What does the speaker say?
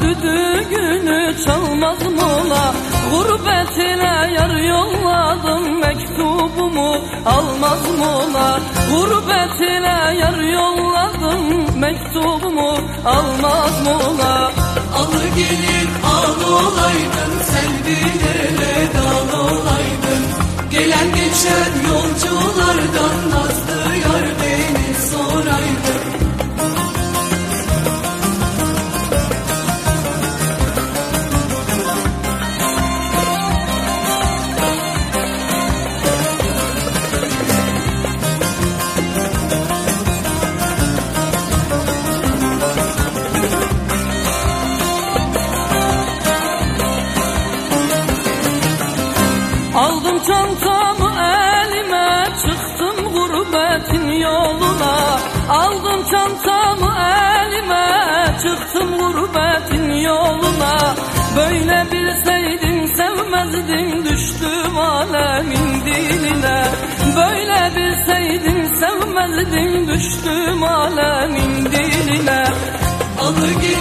düdüğünü çalmaz mola. Gurbetine yar yolladım, mektubumu almaz mola. Gurbetine yar yolladım, mektubumu almaz mola. Alır gelir al olaydın, sen bile dal olaydın. Gelen geçen yolculardan nazlı yar beni soraydın. Aldım çantamı elime, çıktım gurbetin yoluna. Aldım çantamı elime, çıktım gurbetin yoluna. Böyle bilseydim sevmezdim, düştüm alemin diline. Böyle bilseydim sevmezdim, düştüm alemin diline. Alır